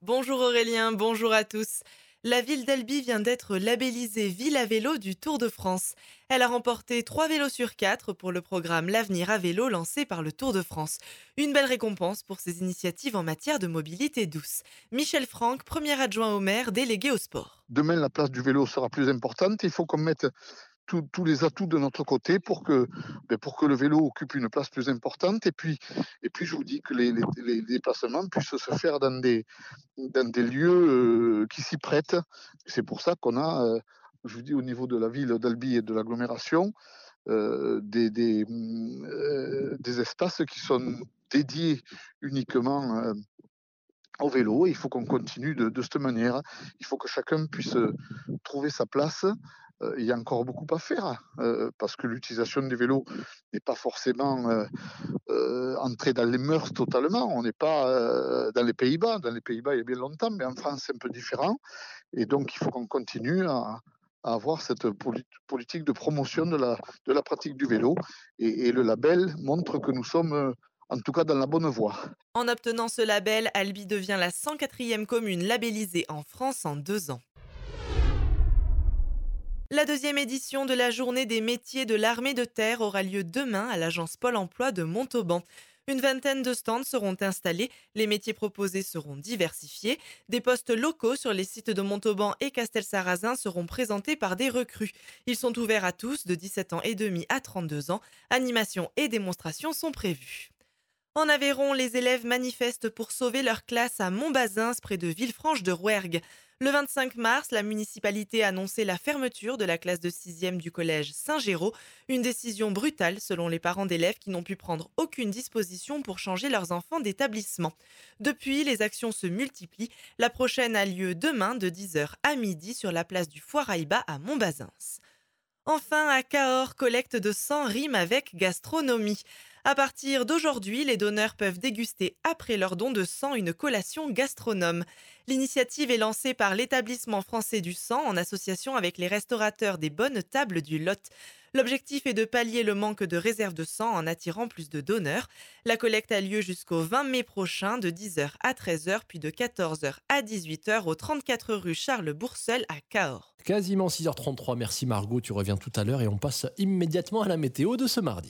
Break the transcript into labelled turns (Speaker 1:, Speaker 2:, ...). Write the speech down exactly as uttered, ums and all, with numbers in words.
Speaker 1: Bonjour Aurélien, bonjour à tous. La ville d'Albi vient d'être labellisée ville à vélo du Tour de France. Elle a remporté trois vélos sur quatre pour le programme L'Avenir à vélo lancé par le Tour de France. Une belle récompense pour ses initiatives en matière de mobilité douce. Michel Franck, premier adjoint au maire, délégué au sport.
Speaker 2: Demain, la place du vélo sera plus importante. Il faut qu'on mette tous tous les atouts de notre côté pour que, ben, pour que le vélo occupe une place plus importante. Et puis, et puis je vous dis que les, les- les déplacements puissent se faire dans des, dans des lieux euh, qui s'y prêtent. C'est pour ça qu'on a, euh, je vous dis, au niveau de la ville d'Albi et de l'agglomération, euh, des, des, hum, euh, des espaces qui sont dédiés uniquement euh, au vélo. Il faut qu'on continue de, de cette manière. Il faut que chacun puisse euh, trouver sa place. Euh, il y a encore beaucoup à faire euh, parce que l'utilisation des vélos n'est pas forcément euh, euh, entrée dans les mœurs totalement. On n'est pas euh, dans les Pays-Bas. Dans les Pays-Bas, il y a bien longtemps, mais en France, c'est un peu différent. Et donc, il faut qu'on continue à, à avoir cette poli- politique de promotion de la, de la pratique du vélo. Et, et le label montre que nous sommes, euh, en tout cas, dans la bonne voie.
Speaker 1: En obtenant ce label, Albi devient la cent quatrième commune labellisée en France en deux ans. La deuxième édition de la journée des métiers de l'armée de terre aura lieu demain à l'agence Pôle emploi de Montauban. Une vingtaine de stands seront installés, les métiers proposés seront diversifiés, des postes locaux sur les sites de Montauban et Castelsarrasin seront présentés par des recrues. Ils sont ouverts à tous de dix-sept ans et demi à trente-deux ans. Animations et démonstrations sont prévues. En Aveyron, les élèves manifestent pour sauver leur classe à Montbazens, près de Villefranche de Rouergue. Le vingt-cinq mars, la municipalité a annoncé la fermeture de la classe de sixième du collège Saint-Géraud, une décision brutale selon les parents d'élèves qui n'ont pu prendre aucune disposition pour changer leurs enfants d'établissement. Depuis, les actions se multiplient. La prochaine a lieu demain de dix heures à midi sur la place du Foirail-Bas à Montbazens. Enfin, à Cahors, collecte de sang rime avec gastronomie. À partir d'aujourd'hui, les donneurs peuvent déguster après leur don de sang une collation gastronome. L'initiative est lancée par l'Établissement français du sang en association avec les restaurateurs des Bonnes Tables du Lot. L'objectif est de pallier le manque de réserve de sang en attirant plus de donneurs. La collecte a lieu jusqu'au vingt mai prochain de dix heures à treize heures puis de quatorze heures à dix-huit heures au trente-quatre rue Charles Bourseul à Cahors.
Speaker 3: Quasiment six heures trente-trois, merci Margot, tu reviens tout à l'heure et on passe immédiatement à la météo de ce mardi.